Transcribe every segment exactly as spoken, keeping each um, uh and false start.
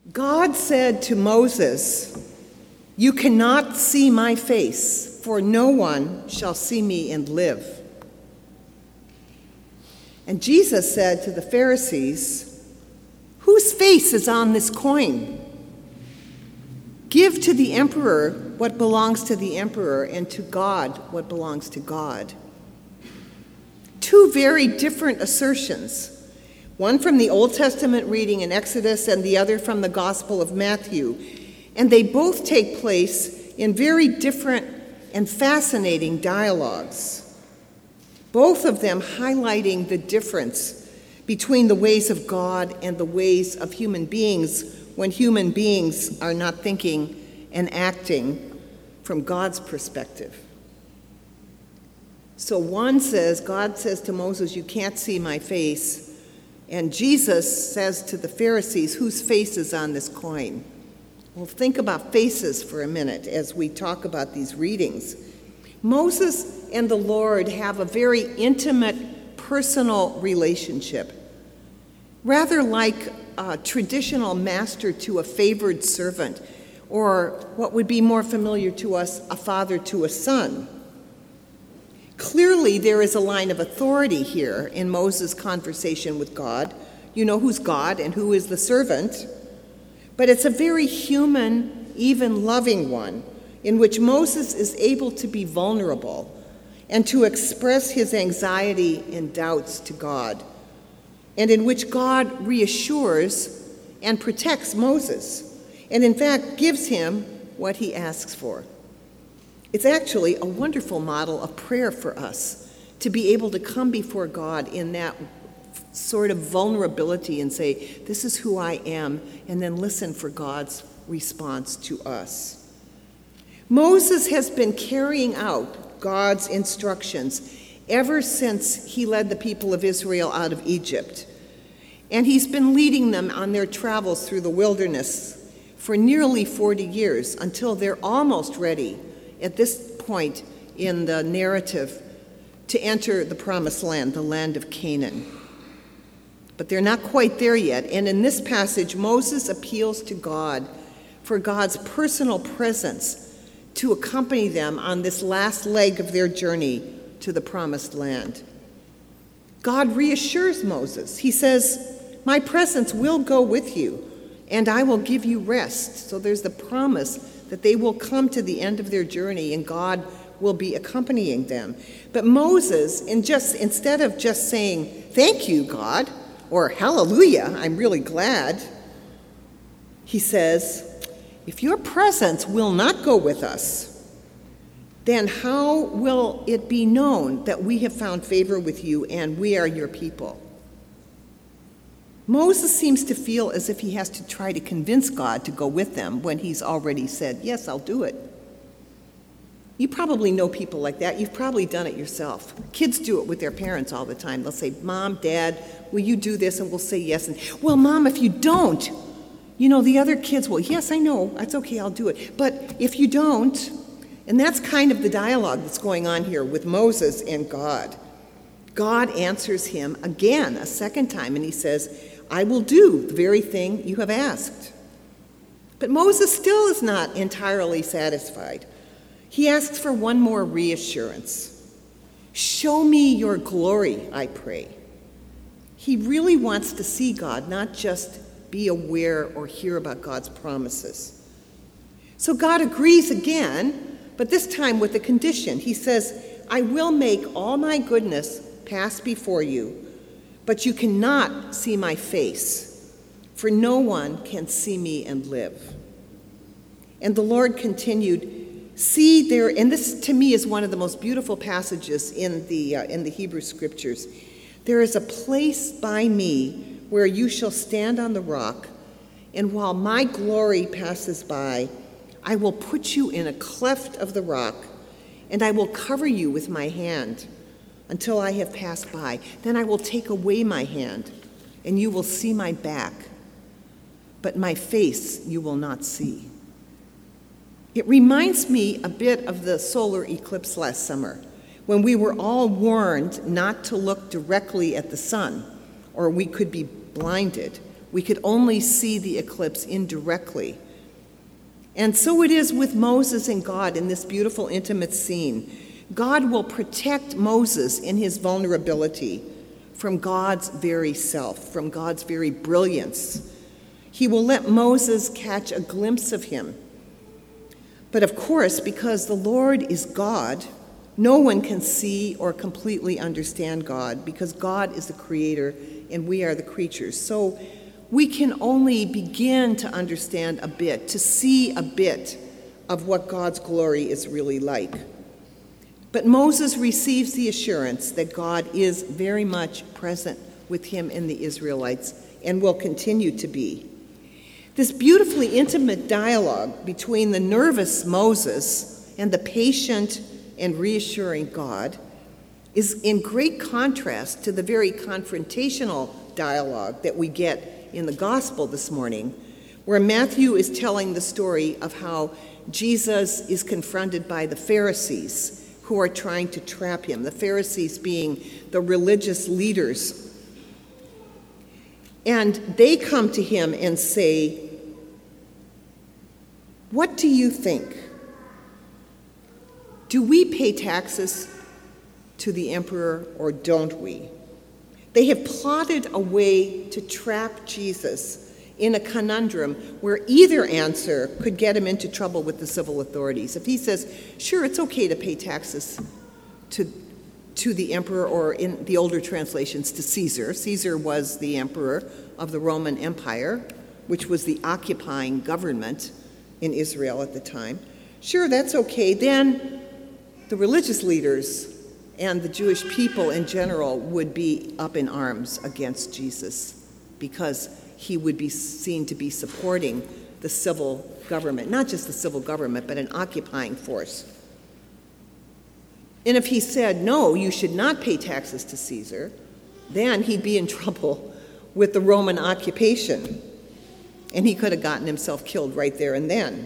God said to Moses, "You cannot see my face, for no one shall see me and live." And Jesus said to the Pharisees, "Whose face is on this coin? Give to the emperor what belongs to the emperor, and to God what belongs to God." Two very different assertions, one from the Old Testament reading in Exodus and the other from the Gospel of Matthew, and they both take place in very different and fascinating dialogues, both of them highlighting the difference between the ways of God and the ways of human beings when human beings are not thinking and acting from God's perspective. So one says, God says to Moses, "You can't see my face." And Jesus says to the Pharisees, "Whose face is on this coin?" Well, think about faces for a minute as we talk about these readings. Moses and the Lord have a very intimate, personal relationship, rather like a traditional master to a favored servant, or what would be more familiar to us, a father to a son. Clearly, there is a line of authority here in Moses' conversation with God. You know who's God and who is the servant. But it's a very human, even loving one, in which Moses is able to be vulnerable and to express his anxiety and doubts to God, and in which God reassures and protects Moses, and in fact gives him what he asks for. It's actually a wonderful model of prayer for us, to be able to come before God in that sort of vulnerability and say, "This is who I am," and then listen for God's response to us. Moses has been carrying out God's instructions ever since he led the people of Israel out of Egypt. And he's been leading them on their travels through the wilderness for nearly forty years, until they're almost ready at this point in the narrative to enter the promised land, the land of Canaan. But they're not quite there yet. And in this passage, Moses appeals to God for God's personal presence to accompany them on this last leg of their journey to the promised land. God reassures Moses. He says, "My presence will go with you, and I will give you rest." So there's the promise that they will come to the end of their journey and God will be accompanying them. But Moses, in just, instead of just saying, "Thank you, God," or "Hallelujah, I'm really glad," he says, "If your presence will not go with us, then how will it be known that we have found favor with you and we are your people?" Moses seems to feel as if he has to try to convince God to go with them when he's already said, "Yes, I'll do it." You probably know people like that. You've probably done it yourself. Kids do it with their parents all the time. They'll say, "Mom, Dad, will you do this?" And we'll say yes. And, "Well, Mom, if you don't," you know, the other kids will, "Yes, I know. That's okay, I'll do it. But if you don't," and that's kind of the dialogue that's going on here with Moses and God. God answers him again, a second time, and he says, "I will do the very thing you have asked." But Moses still is not entirely satisfied. He asks for one more reassurance. "Show me your glory, I pray." He really wants to see God, not just be aware or hear about God's promises. So God agrees again, but this time with a condition. He says, "I will make all my goodness pass before you, but you cannot see my face, for no one can see me and live." And the Lord continued, "See there," and this to me is one of the most beautiful passages in the uh, in the Hebrew Scriptures. "There is a place by me where you shall stand on the rock, and while my glory passes by, I will put you in a cleft of the rock, and I will cover you with my hand until I have passed by. Then I will take away my hand, and you will see my back, but my face you will not see." It reminds me a bit of the solar eclipse last summer, when we were all warned not to look directly at the sun, or we could be blinded, We could only see the eclipse indirectly. And so it is with Moses and God in this beautiful, intimate scene. God will protect Moses in his vulnerability from God's very self, from God's very brilliance. He will let Moses catch a glimpse of him. But of course, because the Lord is God, no one can see or completely understand God, because God is the creator and we are the creatures. So we can only begin to understand a bit, to see a bit of what God's glory is really like. But Moses receives the assurance that God is very much present with him and the Israelites and will continue to be. This beautifully intimate dialogue between the nervous Moses and the patient and reassuring God is in great contrast to the very confrontational dialogue that we get in the gospel this morning, where Matthew is telling the story of how Jesus is confronted by the Pharisees who are trying to trap him, the Pharisees being the religious leaders. And they come to him and say, "What do you think? Do we pay taxes to the emperor or don't we?" They have plotted a way to trap Jesus in a conundrum where either answer could get him into trouble with the civil authorities. If he says, sure, it's okay to pay taxes to, to the emperor, or in the older translations, to Caesar. Caesar was the emperor of the Roman Empire, which was the occupying government in Israel at the time. Sure, that's okay. Then the religious leaders and the Jewish people in general would be up in arms against Jesus because he would be seen to be supporting the civil government, not just the civil government, but an occupying force. And if he said, no, you should not pay taxes to Caesar, then he'd be in trouble with the Roman occupation, and he could have gotten himself killed right there and then.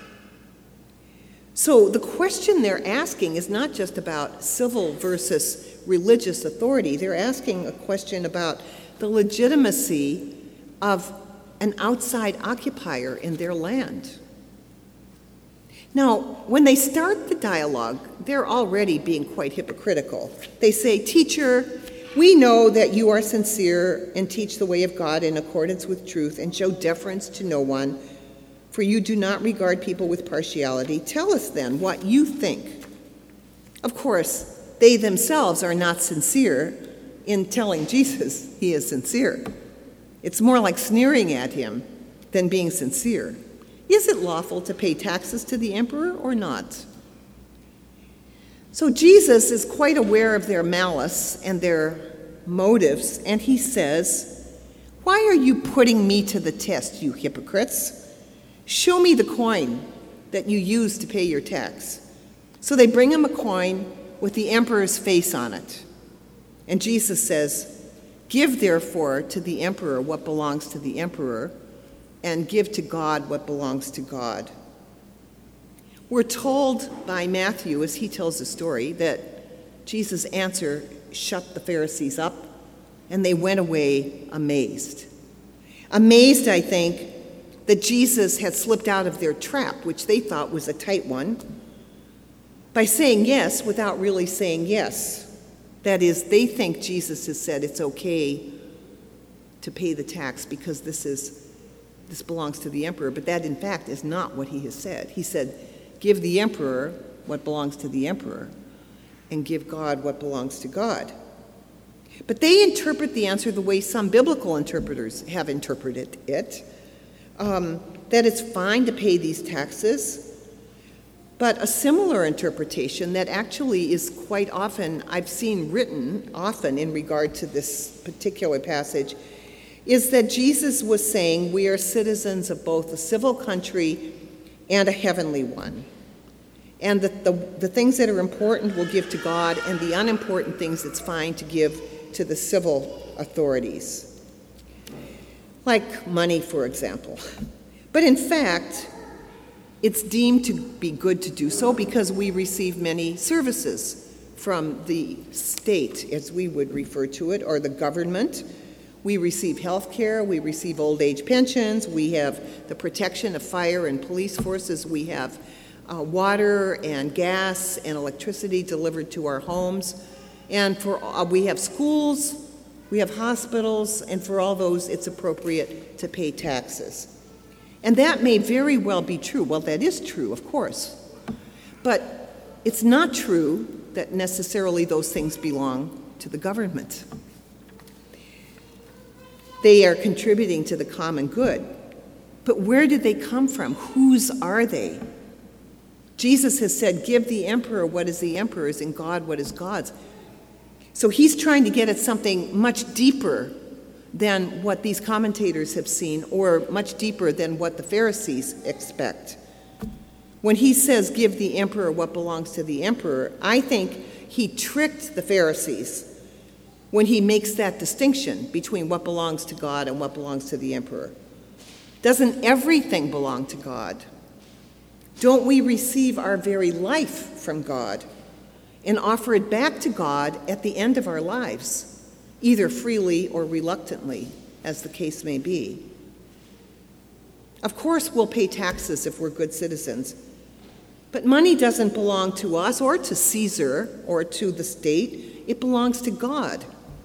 So the question they're asking is not just about civil versus religious authority. They're asking a question about the legitimacy of an outside occupier in their land. Now, when they start the dialogue, they're already being quite hypocritical. They say, "Teacher, we know that you are sincere and teach the way of God in accordance with truth and show deference to no one, for you do not regard people with partiality. Tell us then what you think." Of course, they themselves are not sincere in telling Jesus he is sincere. It's more like sneering at him than being sincere. Is it lawful to pay taxes to the emperor or not? So Jesus is quite aware of their malice and their motives, and he says, "Why are you putting me to the test, you hypocrites? Show me the coin that you used to pay your tax." So they bring him a coin with the emperor's face on it. And Jesus says, "Give therefore to the emperor what belongs to the emperor, and give to God what belongs to God." We're told by Matthew, as he tells the story, that Jesus' answer shut the Pharisees up, and they went away amazed. Amazed, I think, that Jesus had slipped out of their trap, which they thought was a tight one, by saying yes without really saying yes. That is, they think Jesus has said it's okay to pay the tax because this is this belongs to the emperor, but that in fact is not what he has said. He said, give the emperor what belongs to the emperor, and give God what belongs to God. But they interpret the answer the way some biblical interpreters have interpreted it, um, that it's fine to pay these taxes. But a similar interpretation that actually is quite often, I've seen written often in regard to this particular passage, is that Jesus was saying we are citizens of both a civil country and a heavenly one. And that the, the things that are important we'll give to God, and the unimportant things it's fine to give to the civil authorities. Like money, for example. But in fact, it's deemed to be good to do so because we receive many services from the state, as we would refer to it, or the government, We receive health care, we receive old age pensions, we have the protection of fire and police forces, we have uh, water and gas and electricity delivered to our homes, and for uh, we have schools, we have hospitals, and for all those it's appropriate to pay taxes. And that may very well be true. Well, that is true, of course. But it's not true that necessarily those things belong to the government. They are contributing to the common good. But where did they come from? Whose are they? Jesus has said, give the emperor what is the emperor's and God what is God's. So he's trying to get at something much deeper than what these commentators have seen, or much deeper than what the Pharisees expect. When he says, give the emperor what belongs to the emperor, I think he tricked the Pharisees when he makes that distinction between what belongs to God and what belongs to the emperor. Doesn't everything belong to God? Don't we receive our very life from God and offer it back to God at the end of our lives, either freely or reluctantly, as the case may be? Of course, we'll pay taxes if we're good citizens, but money doesn't belong to us or to Caesar or to the state. It belongs to God.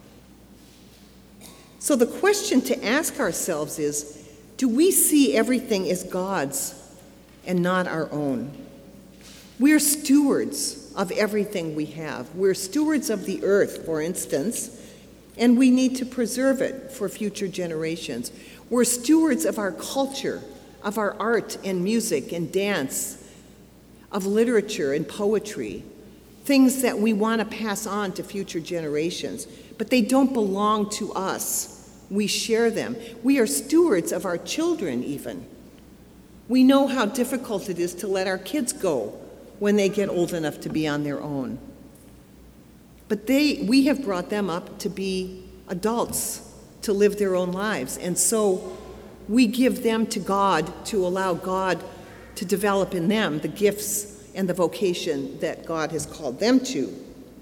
So the question to ask ourselves is, do we see everything as God's and not our own? We're stewards of everything we have. We're stewards of the earth, for instance, and we need to preserve it for future generations. We're stewards of our culture, of our art and music and dance, of literature and poetry, things that we want to pass on to future generations, but they don't belong to us. We share them. We are stewards of our children even. We know how difficult it is to let our kids go when they get old enough to be on their own. But they, we have brought them up to be adults, to live their own lives. And so we give them to God to allow God to develop in them the gifts and the vocation that God has called them to.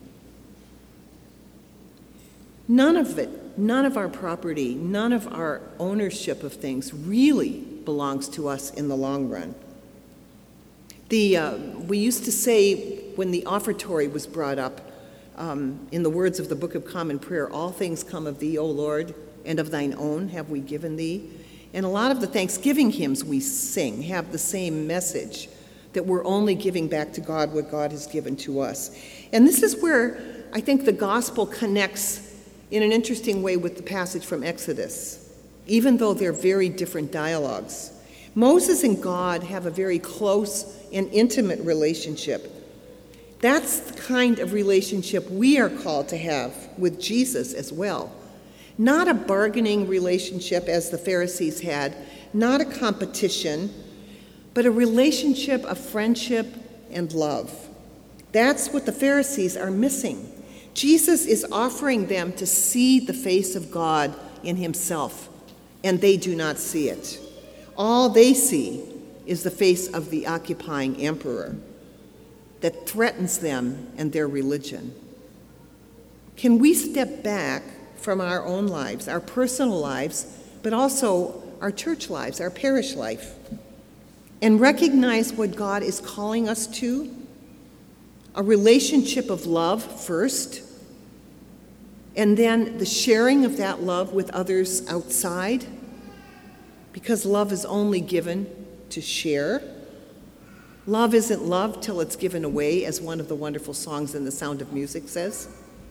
None of it, none of our property, none of our ownership of things really belongs to us in the long run. The, uh, we used to say when the offertory was brought up, um, in the words of the Book of Common Prayer, all things come of thee, O Lord, and of thine own have we given thee. And a lot of the Thanksgiving hymns we sing have the same message, that we're only giving back to God what God has given to us. And this is where I think the gospel connects in an interesting way with the passage from Exodus, even though they're very different dialogues. Moses and God have a very close and intimate relationship. That's the kind of relationship we are called to have with Jesus as well. Not a bargaining relationship as the Pharisees had, not a competition, but a relationship of friendship and love. That's what the Pharisees are missing. Jesus is offering them to see the face of God in himself, and they do not see it. All they see is the face of the occupying emperor that threatens them and their religion. Can we step back from our own lives, our personal lives, but also our church lives, our parish life, and recognize what God is calling us to? A relationship of love first, and then the sharing of that love with others outside, because love is only given to share. Love isn't love till it's given away, as one of the wonderful songs in The Sound of Music says.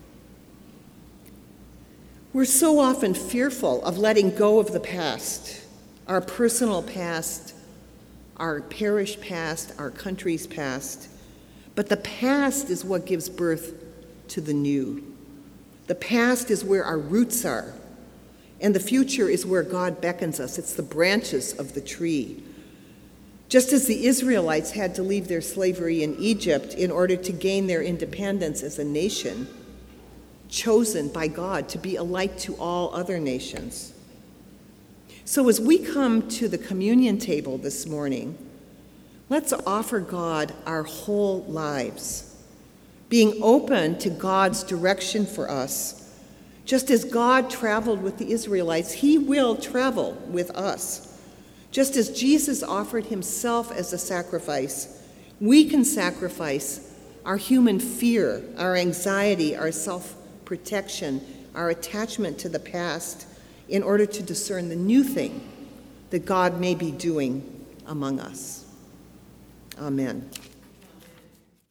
We're so often fearful of letting go of the past, our personal past, our parish past, our country's past. But the past is what gives birth to the new. The past is where our roots are, and the future is where God beckons us. It's the branches of the tree. Just as the Israelites had to leave their slavery in Egypt in order to gain their independence as a nation, chosen by God to be a light to all other nations. So as we come to the communion table this morning, let's offer God our whole lives, being open to God's direction for us, Just as God traveled with the Israelites, he will travel with us. Just as Jesus offered himself as a sacrifice, we can sacrifice our human fear, our anxiety, our self-protection, our attachment to the past in order to discern the new thing that God may be doing among us. Amen.